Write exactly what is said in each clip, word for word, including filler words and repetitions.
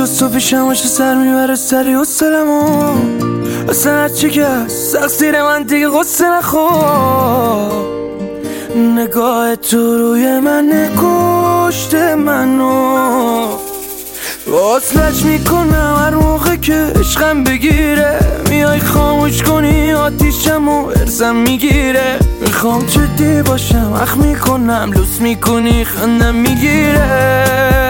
جز تو پیشم باشه سر میبره سری حسلمو اصلا هرچی که هست تقصیر من دیگه غصه نخور نگاه تو روی من کشته منو وصلش میکنم هر موقع که عشقم بگیره میای خاموش کنی آتیشمو ارزم میگیره میخوام جدی باشم اخ میکنم لوس میکنی خندم میگیره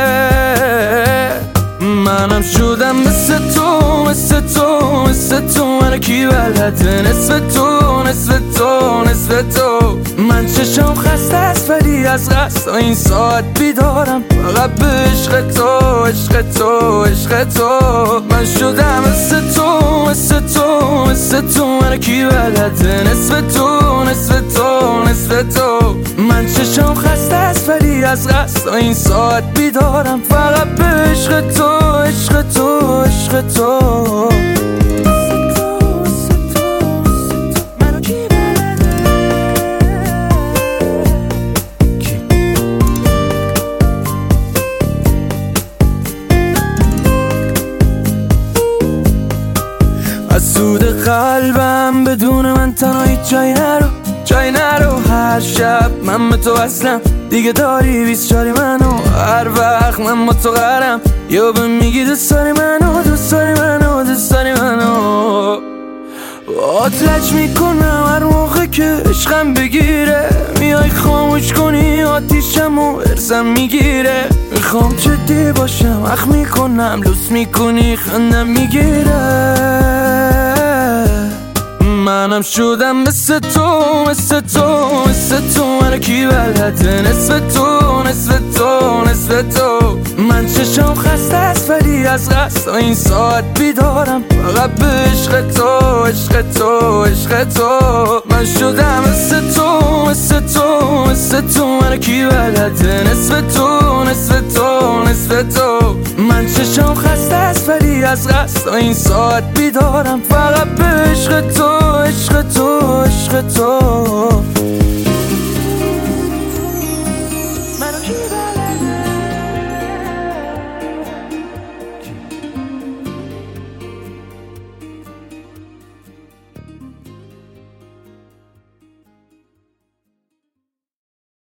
منم شدم مثل تو مثل تو مثل تو من کی بلده نصف تو نصف تو نصف تو من چشم خسته است ولی از قصد این ساعت بیدارم فقط به عشق تو عشق تو عشق تو من شدم مثل تو مثل تو مثل تو من کی بلده نصف تو نصف تو نصف تو من چشم خسته است ولی از قصد این ساعت بیدارم فقط به عشق تو عشق تو عشق تو از سود قلبم بدون من تنهایی جای نرو جای نرو هر شب من به تو وصلم دیگه داری بیست چاری منو هر وقت من با تو قرم یا به میگی دوست داری منو دوست داری منو دوست داری منو آتلج میکنم هر موقع که عشقم بگیره میای خاموش کنی آتیشمو ارزم میگیره میخوام جدی باشم اخ میکنم لوس میکنی خندم میگیره منم شدم مثل تو مثل تو مثل تو من کی بلده نصف تو نصف تو نصف تو من چشم خسته است ولی از قصد این ساعت بیدارم فقط به عشق تو عشق تو عشق تو من شدم مثل تو مثل تو مثل تو من کی بلده نصف تو نصف تو نصف تو من چشم خسته است ولی از قصد این ساعت بیدارم فقط به عشق تو عشق تو عشق تو